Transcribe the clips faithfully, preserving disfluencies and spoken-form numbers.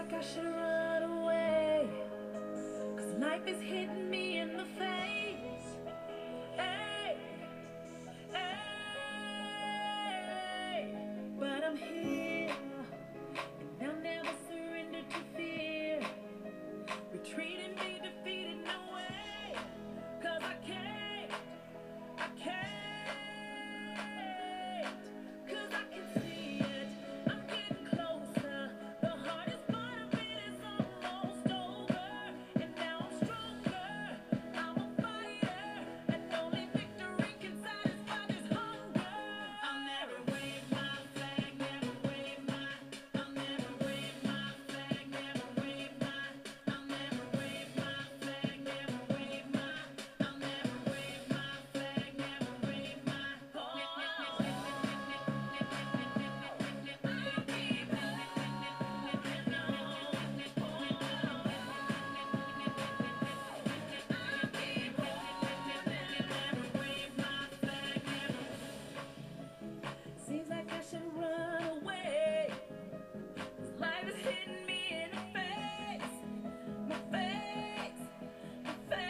like I should run away, 'cause life is hitting me in the face. Hey, hey, but I'm here, and I'll never surrender to fear. Retreating, be defeated, no way, 'cause I can't, I can't, 'cause I can see it, I'm getting closer. The hardest part of it is almost over, and now I'm stronger. I'm a fighter, and only victory can satisfy this hunger. I'll never wave my flag, never wave my, I'll never wave my flag, never wave my, I'll never wave my flag, never wave my, I'll never wave my flag, never wave my. Seems like I should run away, 'cause life is hitting me in the face, my face, my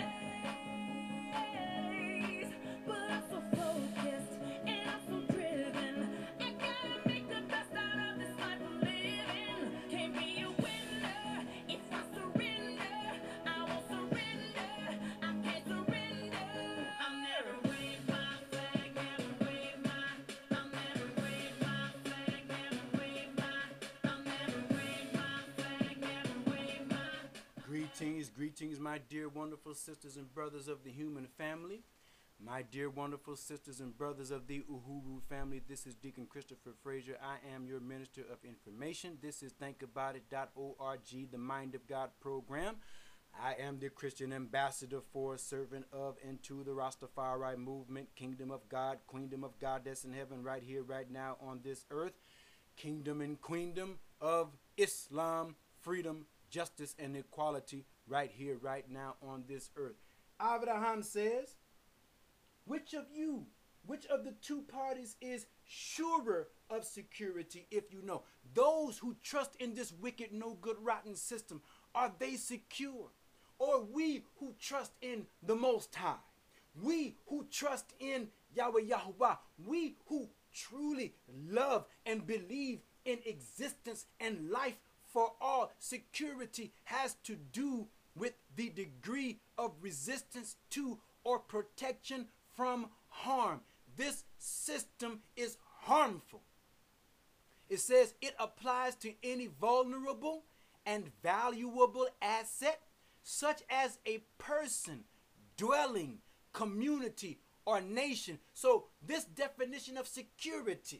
face. But I'm so focused and I'm so driven. I gotta make the best out of this life I'm living. Can't be a winner if I surrender. I won't surrender. I can't surrender. I'll never wave my flag, never wave my, I'll never wave my flag, never wave my, I'll never wave my flag, never wave my. Greetings, greetings, my dear wonderful sisters and brothers of the human family. My dear wonderful sisters and brothers of the Uhuru family. This is Deacon Christopher Frazier. I am your minister of information. This is think about it dot org, the Mind of God program. I am the Christian ambassador for, servant of, and to the Rastafari movement, kingdom of God, queendom of God that's in heaven, right here, right now on this earth. Kingdom and queendom of Islam, freedom, justice, and equality, right here, right now on this earth. Abraham says, which of you, which of the two parties is surer of security, if you know? Those who trust in this wicked, no good, rotten system, are they secure? Or we who trust in the Most High? We who trust in Yahweh Yahuwah? We who truly love and believe in existence and life for all? Security has to do with the degree of resistance to or protection from harm. This system is harmful. It says it applies to any vulnerable and valuable asset, such as a person, dwelling, community, or nation. So this definition of security,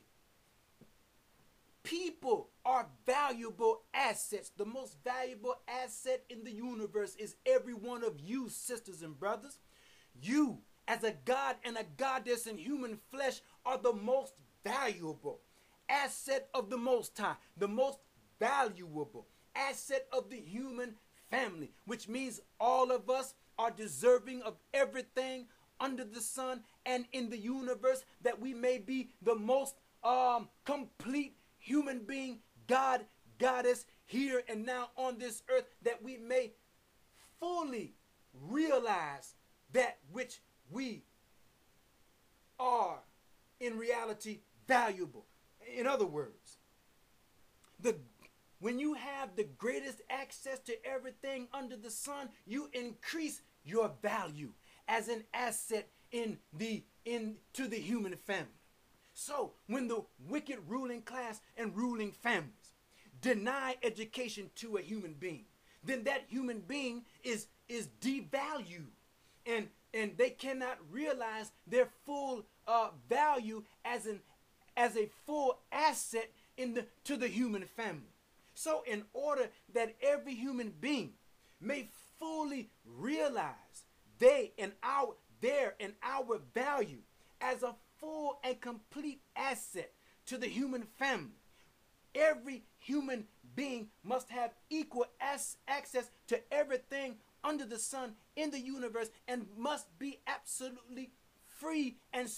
people are valuable assets. The most valuable asset in the universe is every one of you, sisters and brothers. You, as a god and a goddess in human flesh, are the most valuable asset of the Most High, the most valuable asset of the human family, which means all of us are deserving of everything under the sun and in the universe, that we may be the most um, complete human being, God, goddess, here and now on this earth, that we may fully realize that which we are in reality valuable. In other words, the when you have the greatest access to everything under the sun, you increase your value as an asset in the in to the human family. So when the wicked ruling class and ruling families deny education to a human being, then that human being is is devalued, and and they cannot realize their full uh, value as an as a full asset in the to the human family. So in order that every human being may fully realize they and our their and our value as a full and complete asset to the human family, every human being must have equal as access to everything under the sun in the universe, and must be absolutely free and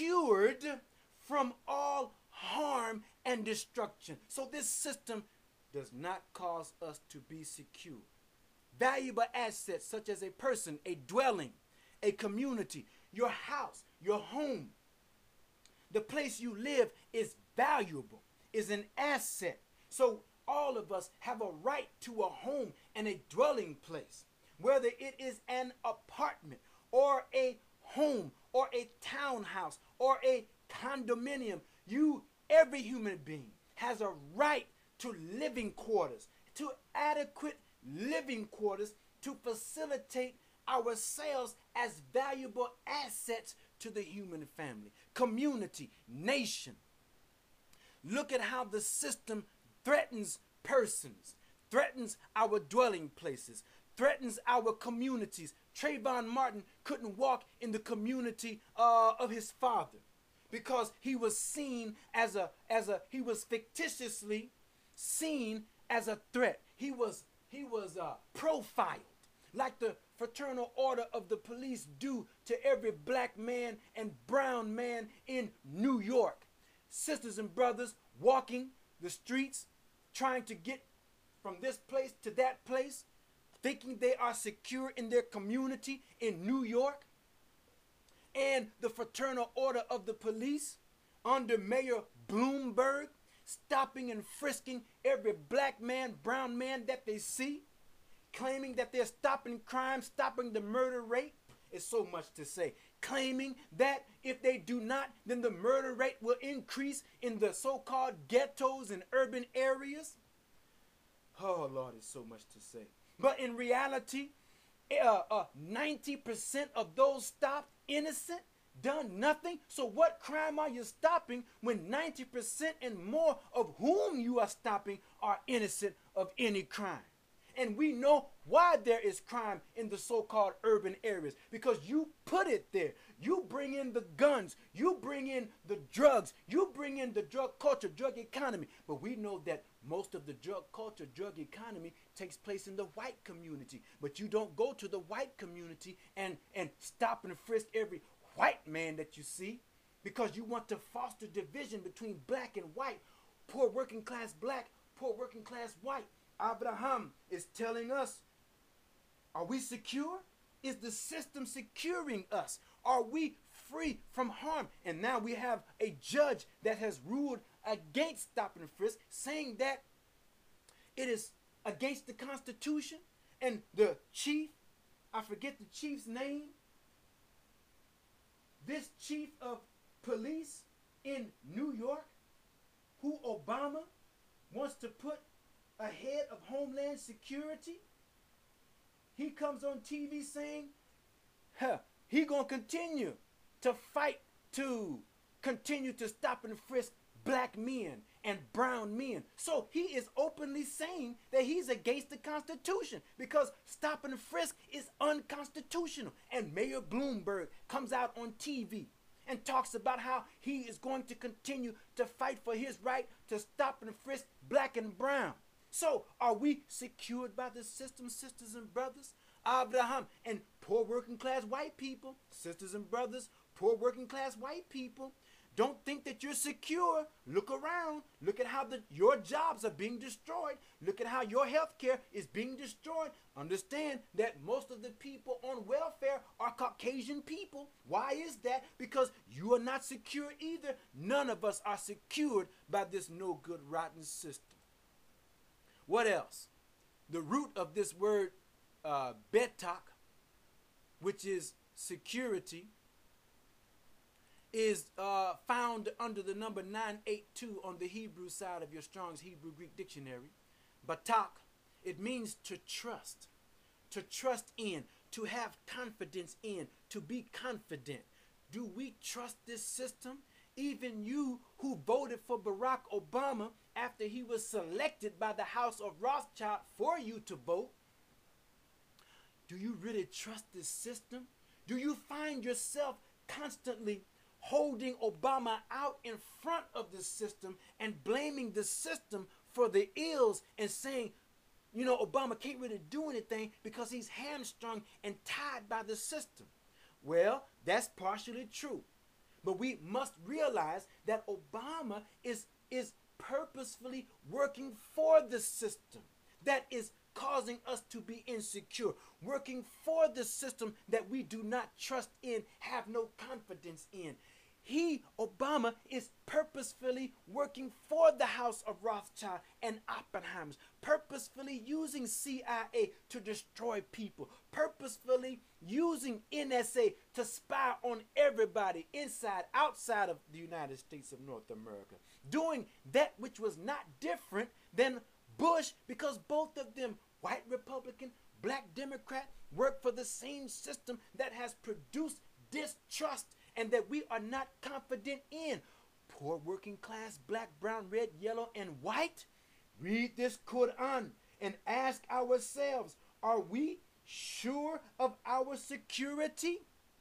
secured from all harm and destruction. So this system does not cause us to be secure. Valuable assets such as a person, a dwelling, a community, your house, your home, the place you live is valuable, is an asset. So all of us have a right to a home and a dwelling place, whether it is an apartment or a home or a townhouse or a condominium. You, every human being, has a right to living quarters, to adequate living quarters to facilitate ourselves as valuable assets to the human family, community, nation. Look at how the system threatens persons, threatens our dwelling places, threatens our communities. Trayvon Martin couldn't walk in the community uh, of his father because he was seen as a, as a, he was fictitiously seen as a threat. He was, he was uh, profiled like the Fraternal Order of the Police do to every black man and brown man in New York. Sisters and brothers walking the streets, trying to get from this place to that place, thinking they are secure in their community in New York. And the Fraternal Order of the Police under Mayor Bloomberg, stopping and frisking every black man, brown man that they see, claiming that they're stopping crime, stopping the murder rate. It's so much to say. Claiming that if they do not, then the murder rate will increase in the so-called ghettos and urban areas. Oh, Lord, it's so much to say. But in reality, uh, uh, ninety percent of those stopped innocent, done nothing. So what crime are you stopping when ninety percent and more of whom you are stopping are innocent of any crime? And we know why there is crime in the so-called urban areas, because you put it there. You bring in the guns, you bring in the drugs, you bring in the drug culture, drug economy. But we know that most of the drug culture, drug economy takes place in the white community. But you don't go to the white community and, and stop and frisk every white man that you see, because you want to foster division between black and white, poor working class black, poor working class white. Abraham is telling us, are we secure? Is the system securing us? Are we free from harm? And now we have a judge that has ruled against stop and frisk, saying that it is against the Constitution. And the chief, I forget the chief's name, this chief of police in New York, who Obama wants to put ahead of Homeland Security, he comes on T V saying, huh, he gonna continue to fight to continue to stop and frisk black men and brown men. So he is openly saying that he's against the Constitution, because stop and frisk is unconstitutional. And Mayor Bloomberg comes out on T V and talks about how he is going to continue to fight for his right to stop and frisk black and brown. So are we secured by the system, sisters and brothers? Abraham and poor working class white people, sisters and brothers, poor working class white people, don't think that you're secure. Look around. Look at how the, your jobs are being destroyed. Look at how your health care is being destroyed. Understand that most of the people on welfare are Caucasian people. Why is that? Because you are not secure either. None of us are secured by this no good, rotten system. What else? The root of this word uh, betak, which is security, is uh, found under the number nine eighty-two on the Hebrew side of your Strong's Hebrew Greek dictionary. Batak, it means to trust, to trust in, to have confidence in, to be confident. Do we trust this system? Even you who voted for Barack Obama after he was selected by the House of Rothschild for you to vote, do you really trust this system? Do you find yourself constantly holding Obama out in front of the system and blaming the system for the ills and saying, you know, Obama can't really do anything because he's hamstrung and tied by the system? Well, that's partially true. But we must realize that Obama is, is purposefully working for the system that is causing us to be insecure, working for the system that we do not trust in, have no confidence in. He, Obama, is purposefully working for the house of Rothschild and Oppenheimers, purposefully using C I A to destroy people, purposefully using N S A to spy on everybody inside, outside of the United States of North America, doing that which was not different than Bush, because both of them, white Republican, black Democrat, work for the same system that has produced distrust and that we are not confident in. Poor working class, black, brown, red, yellow, and white. Read this Quran and ask ourselves, are we sure of our security?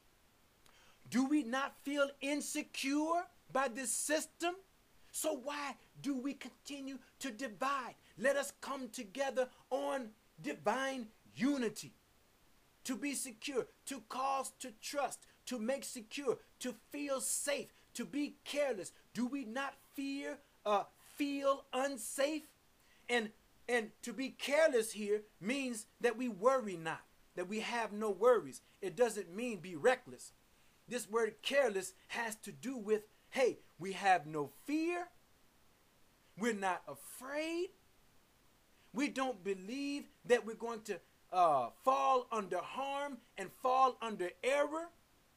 Do we not feel insecure by this system? So why do we continue to divide? Let us come together on divine unity, to be secure, to cause to trust, to make secure, to feel safe, to be careless. Do we not fear, uh, feel unsafe? And and to be careless here means that we worry not, that we have no worries. It doesn't mean be reckless. This word careless has to do with, hey, we have no fear. We're not afraid. We don't believe that we're going to uh, fall under harm and fall under error.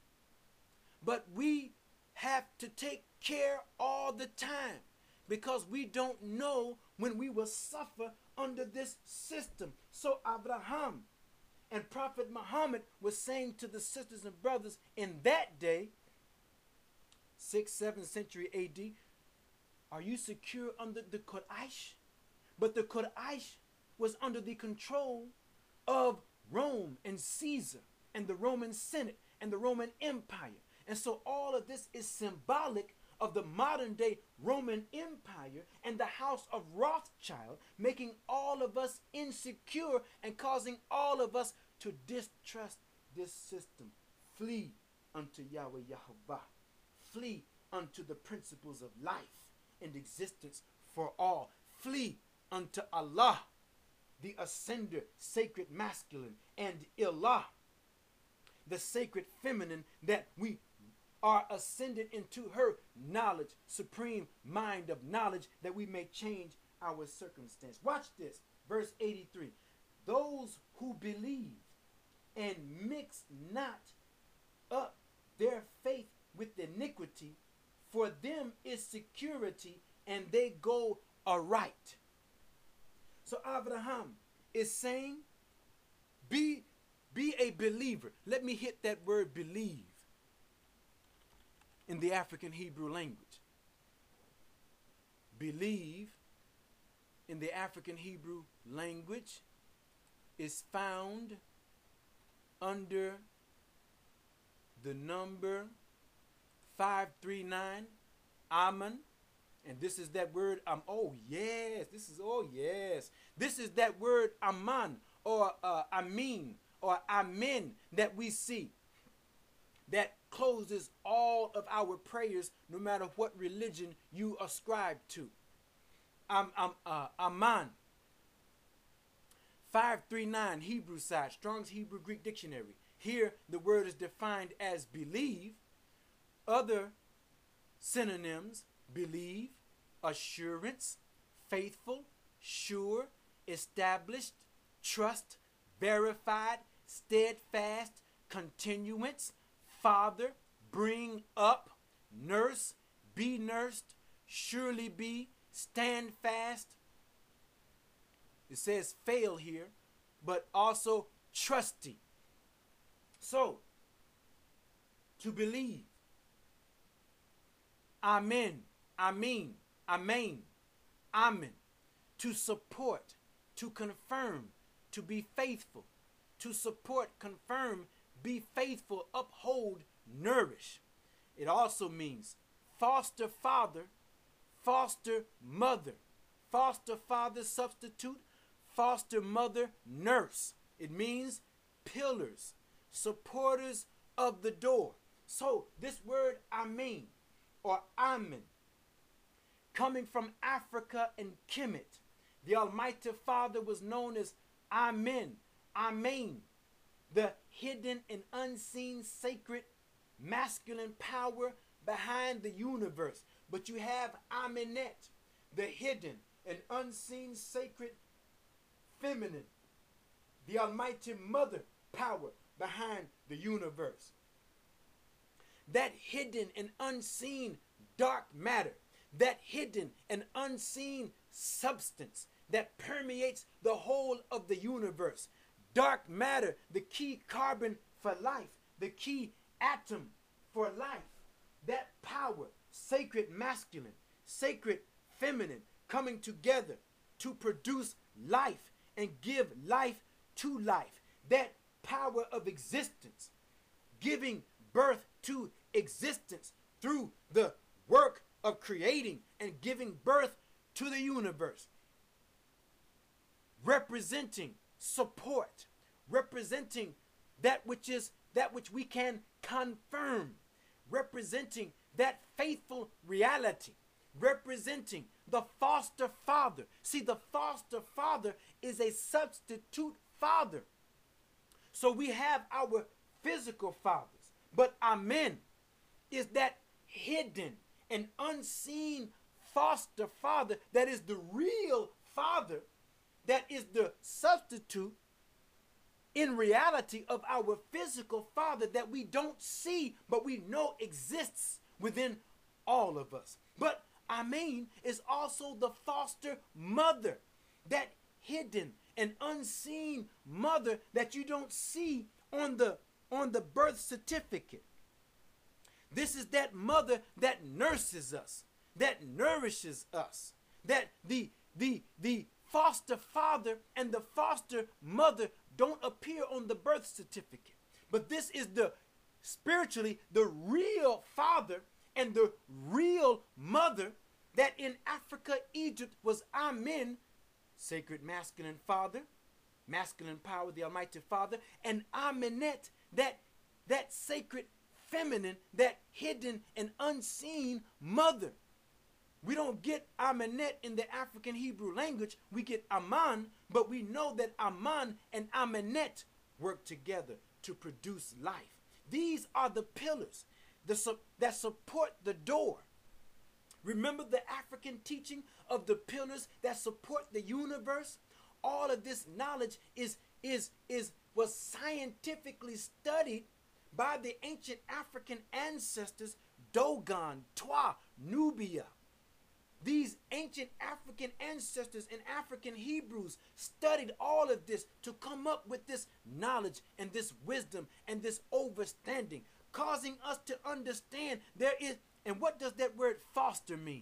But we have to take care all the time, because we don't know when we will suffer under this system. So Abraham and Prophet Muhammad was saying to the sisters and brothers in that day, sixth, seventh century A D, are you secure under the Quraysh? But the Quraysh was under the control of Rome and Caesar and the Roman Senate and the Roman Empire. And so all of this is symbolic of the modern day Roman Empire and the house of Rothschild, making all of us insecure and causing all of us to distrust this system. Flee unto Yahweh Yahovah. Flee unto the principles of life and existence for all. Flee unto Allah, the ascender, sacred masculine, and Ilah, the sacred feminine, that we are ascended into her knowledge, supreme mind of knowledge, that we may change our circumstance. Watch this, verse eighty-three. Those who believe and mix not up their faith with iniquity, for them is security, and they go aright. So Abraham is saying, be, be a believer. Let me hit that word believe in the African Hebrew language. Believe in the African Hebrew language is found under the number five three nine, Amen. And this is that word, um, oh yes, this is, oh yes. This is that word Aman, or uh, Amin, or Amen, that we see, that closes all of our prayers, no matter what religion you ascribe to. Um, um, uh, Aman. five three nine, Hebrew side, Strong's Hebrew Greek Dictionary. Here, the word is defined as believe. Other synonyms: believe, assurance, faithful, sure, established, trust, verified, steadfast, continuance, father, bring up, nurse, be nursed, surely be, stand fast. It says fail here, but also trusty. So, to believe. Amen. Amen. Amen. Amen. To support, to confirm, to be faithful. To support, confirm, be faithful, uphold, nourish. It also means foster father, foster mother, foster father substitute, foster mother nurse. It means pillars, supporters of the door. So this word Amen or Amen coming from Africa and Kemet. The Almighty Father was known as Amen, Amen, the hidden and unseen sacred masculine power behind the universe. But you have Amenet, the hidden and unseen sacred feminine, the Almighty Mother power behind the universe. That hidden and unseen dark matter, that hidden and unseen substance that permeates the whole of the universe. Dark matter, the key carbon for life, the key atom for life. That power, sacred masculine, sacred feminine, coming together to produce life and give life to life. That power of existence, giving birth to existence through the work of creating and giving birth to the universe. Representing support, representing that which is that which we can confirm, representing that faithful reality, representing the foster father. See, the foster father is a substitute father. So we have our physical fathers, but Amen is that hidden and unseen foster father that is the real father, that is the substitute in reality of our physical father that we don't see but we know exists within all of us. But Amen is also the foster mother, that hidden and unseen mother that you don't see on the on the birth certificate. This is that mother that nurses us, that nourishes us, that the the the foster father and the foster mother don't appear on the birth certificate. But this is the spiritually the real father and the real mother that in Africa, Egypt was Amen, sacred masculine father, masculine power, the Almighty Father, and Amenet, that that sacred feminine, that hidden and unseen mother. We don't get Amenet in the African Hebrew language. We get Aman, but we know that Aman and Amenet work together to produce life. These are the pillars that support the door. Remember the African teaching of the pillars that support the universe? All of this knowledge is, is, is, was scientifically studied by the ancient African ancestors, Dogon, Twa, Nubia. These ancient African ancestors and African Hebrews studied all of this to come up with this knowledge and this wisdom and this understanding, causing us to understand there is. And what does that word foster mean?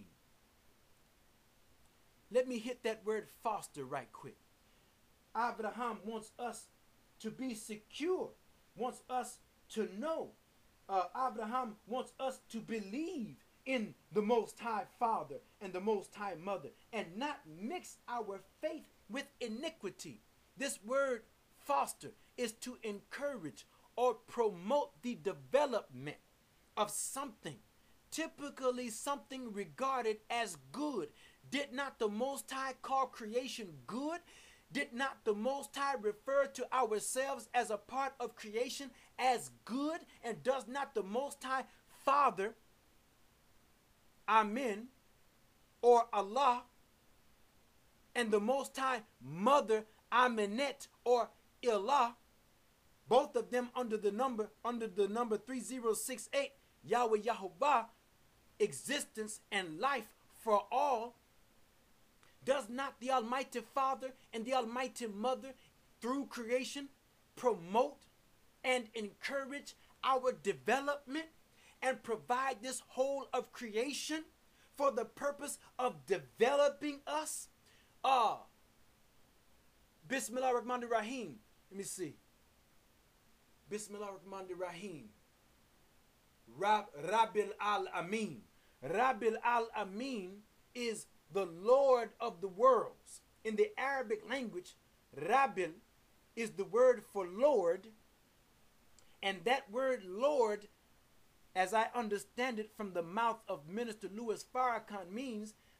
Let me hit that word foster right quick. Abraham wants us to be secure, wants us to know. Uh, Abraham wants us to believe in the Most High Father and the Most High Mother and not mix our faith with iniquity. This word foster is to encourage or promote the development of something, typically something regarded as good. Did not the Most High call creation good? Did not the Most High refer to ourselves as a part of creation as good? And does not the Most High Father, Amen, or Allah, and the Most High Mother, Amenet, or Ilah, both of them under the number under the number three zero six eight, Yahweh Yahovah, existence and life for all? Does not the Almighty Father and the Almighty Mother through creation promote and encourage our development and provide this whole of creation for the purpose of developing us? Ah, uh, Bismillah ar-Rahman ar-Rahim. Let me see. Bismillah ar-Rahman ar-Rahim. Rab, Rabbil al-Amin. Rabbil al-Amin is the Lord of the worlds. In the Arabic language, Rabbil is the word for Lord. And that word Lord, as I understand it from the mouth of Minister Louis Farrakhan, means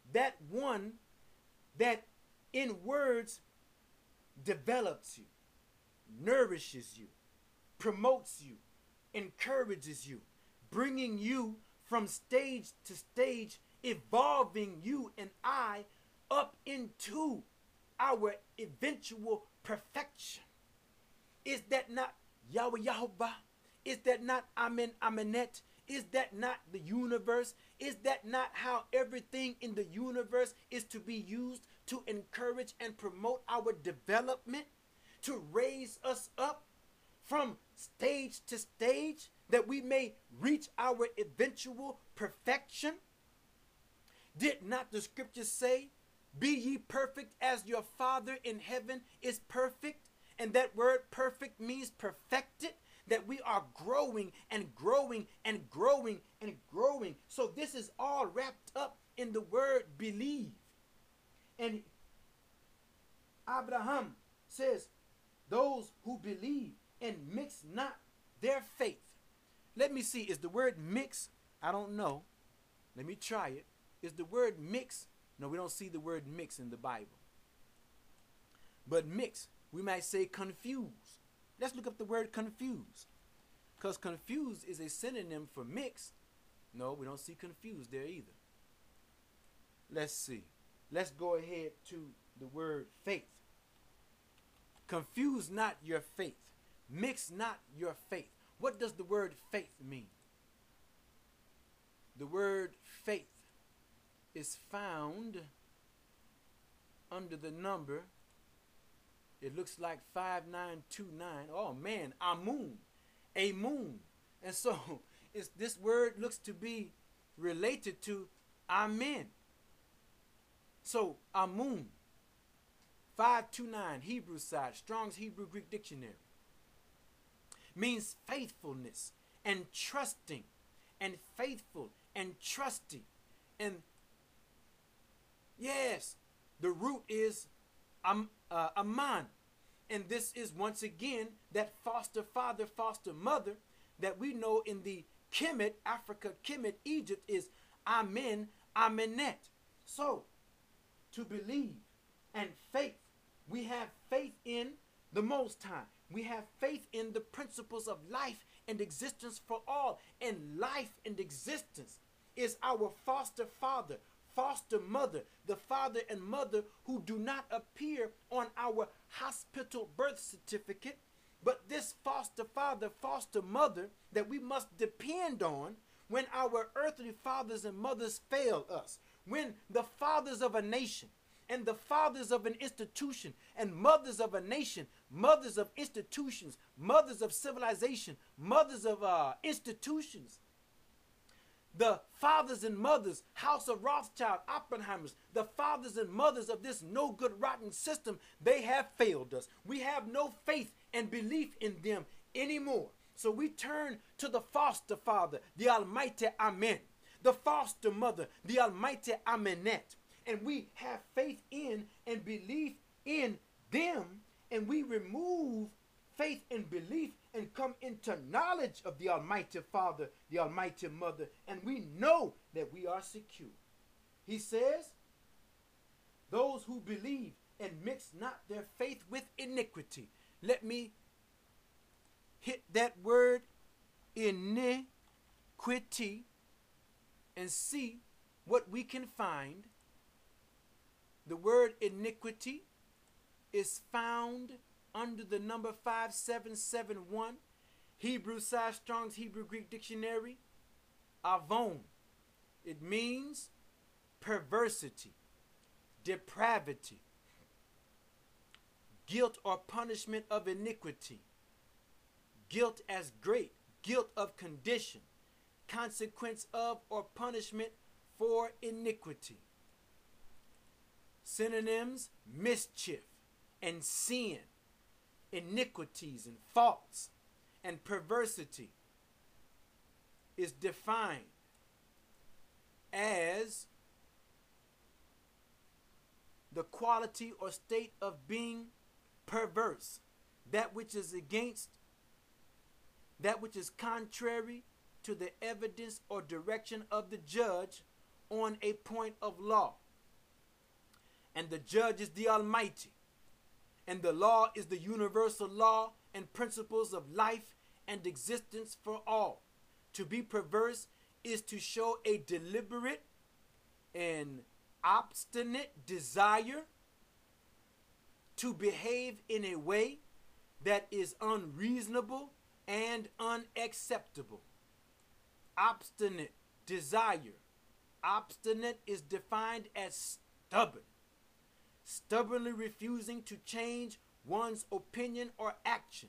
that one that in words develops you, nourishes you, promotes you, encourages you, bringing you from stage to stage, evolving you and I up into our eventual perfection. Is that not Yahweh Yahovah? Is that not Amen Amenet? Is that not the universe? Is that not how everything in the universe is to be used to encourage and promote our development? To raise us up from stage to stage that we may reach our eventual perfection? Did not the scriptures say, be ye perfect as your Father in heaven is perfect? And that word perfect means perfected, that we are growing and growing and growing and growing. So this is all wrapped up in the word believe. And Abraham says, those who believe and mix not their faith. Let me see, is the word mix? I don't know. Let me try it. Is the word mix? No, we don't see the word mix in the Bible. But mix, we might say confuse. Let's look up the word confuse. Because confuse is a synonym for mix. No, we don't see confused there either. Let's see. Let's go ahead to the word faith. Confuse not your faith. Mix not your faith. What does the word faith mean? The word faith is found under the number, it looks like five nine two nine. Oh man, Amun, a moon. And so it's, this word looks to be related to Amen. So Amun, five two nine, Hebrew side, Strong's Hebrew Greek Dictionary, means faithfulness and trusting, and faithful and trusting. And yes, the root is um, uh, Aman. And this is once again that foster father, foster mother that we know in the Kemet, Africa, Kemet, Egypt is Amen, Amenet. So, to believe and faith, we have faith in the Most High. We have faith in the principles of life and existence for all. And life and existence is our foster father, foster mother, the father and mother who do not appear on our hospital birth certificate, but this foster father, foster mother that we must depend on when our earthly fathers and mothers fail us, when the fathers of a nation and the fathers of an institution and mothers of a nation, mothers of institutions, mothers of civilization, mothers of uh, institutions, the fathers and mothers, House of Rothschild, Oppenheimers, the fathers and mothers of this no good rotten system, they have failed us. We have no faith and belief in them anymore. So we turn to the foster father, the Almighty Amen, the foster mother, the Almighty Amenet, and we have faith in and belief in them, and we remove faith and belief and come into knowledge of the Almighty Father, the Almighty Mother, and we know that we are secure. He says, those who believe and mix not their faith with iniquity. Let me hit that word iniquity and see what we can find. The word iniquity is found under the number five seven seven one, Hebrew side, Strong's Hebrew Greek Dictionary, Avon. It means perversity, depravity, guilt or punishment of iniquity, guilt as great, guilt of condition, consequence of or punishment for iniquity. Synonyms: mischief and sin, iniquities and faults, and perversity is defined as the quality or state of being perverse, that which is against, that which is contrary to the evidence or direction of the judge on a point of law. and the judge is the Almighty, and the law is the universal law and principles of life and existence for all. To be perverse is to show a deliberate and obstinate desire to behave in a way that is unreasonable and unacceptable. Obstinate desire. Obstinate is defined as stubborn. Stubbornly refusing to change one's opinion or action,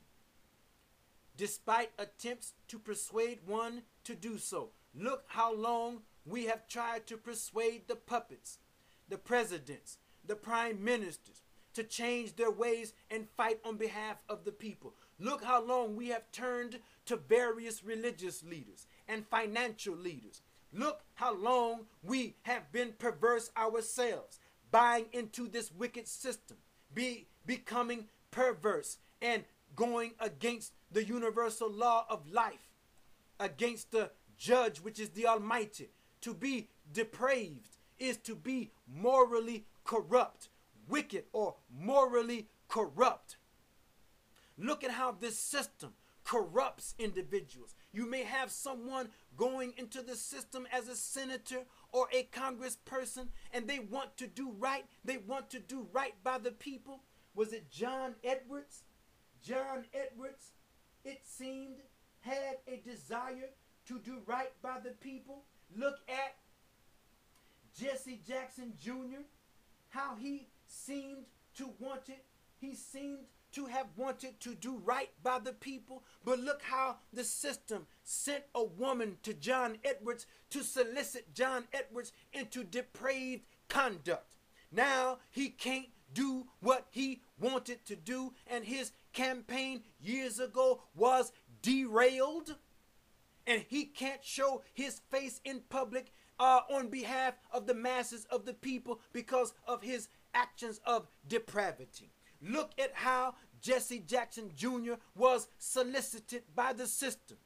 despite attempts to persuade one to do so. Look how long we have tried to persuade the puppets, the presidents, the prime ministers, to change their ways and fight on behalf of the people. Look how long we have turned to various religious leaders and financial leaders. Look how long we have been perverse ourselves, buying into this wicked system, be becoming perverse and going against the universal law of life, against the judge, which is the Almighty. To be depraved is to be morally corrupt, wicked or morally corrupt. Look at how this system corrupts individuals. You may have someone going into the system as a senator or a congressperson, and they want to do right. They want to do right by the people. Was it John Edwards? John Edwards, it seemed, had a desire to do right by the people. Look at Jesse Jackson Junior, how he seemed to want it. He seemed to have wanted to do right by the people. But look how the system sent a woman to John Edwards to solicit John Edwards into depraved conduct. Now he can't do what he wanted to do, and his campaign years ago was derailed, and he can't show his face in public uh, on behalf of the masses of the people because of his actions of depravity. Look at how Jesse Jackson Junior was solicited by the system,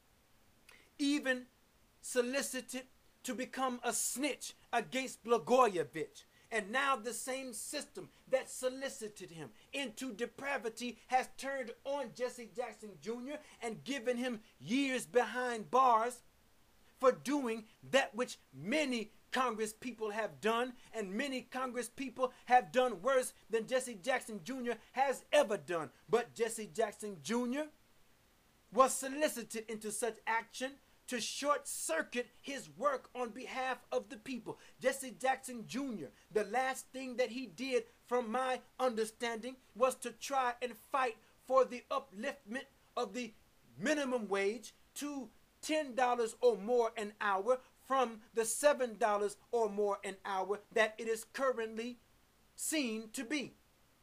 even solicited to become a snitch against Blagojevich. And now the same system that solicited him into depravity has turned on Jesse Jackson Junior and given him years behind bars for doing that which many Congress people have done, and many Congress people have done worse than Jesse Jackson Junior has ever done. But Jesse Jackson Junior was solicited into such action to short circuit his work on behalf of the people. Jesse Jackson Junior, the last thing that he did, from my understanding, was to try and fight for the upliftment of the minimum wage to ten dollars or more an hour from the seven dollars or more an hour that it is currently seen to be.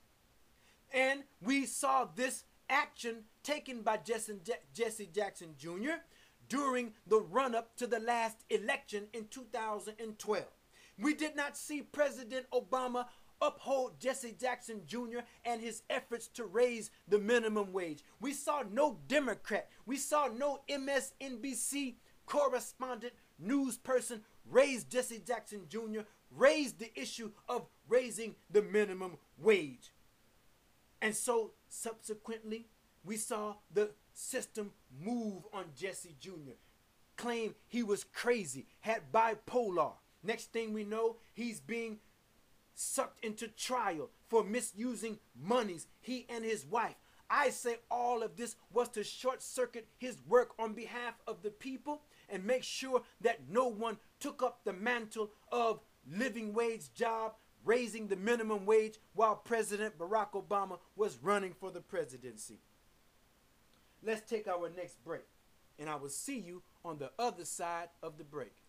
And we saw this action taken by Jesse Jackson Junior during the run-up to the last election in two thousand twelve. We did not see President Obama uphold Jesse Jackson Junior and his efforts to raise the minimum wage. We saw no Democrat, we saw no M S N B C correspondent, news person raise Jesse Jackson Junior, raise the issue of raising the minimum wage. And so subsequently, we saw the system move on Jesse Junior, claim he was crazy, had bipolar. Next thing we know, he's being sucked into trial for misusing monies, he and his wife. I say all of this was to short circuit his work on behalf of the people and make sure that no one took up the mantle of living wage job, raising the minimum wage while President Barack Obama was running for the presidency. Let's take our next break, and I will see you on the other side of the break.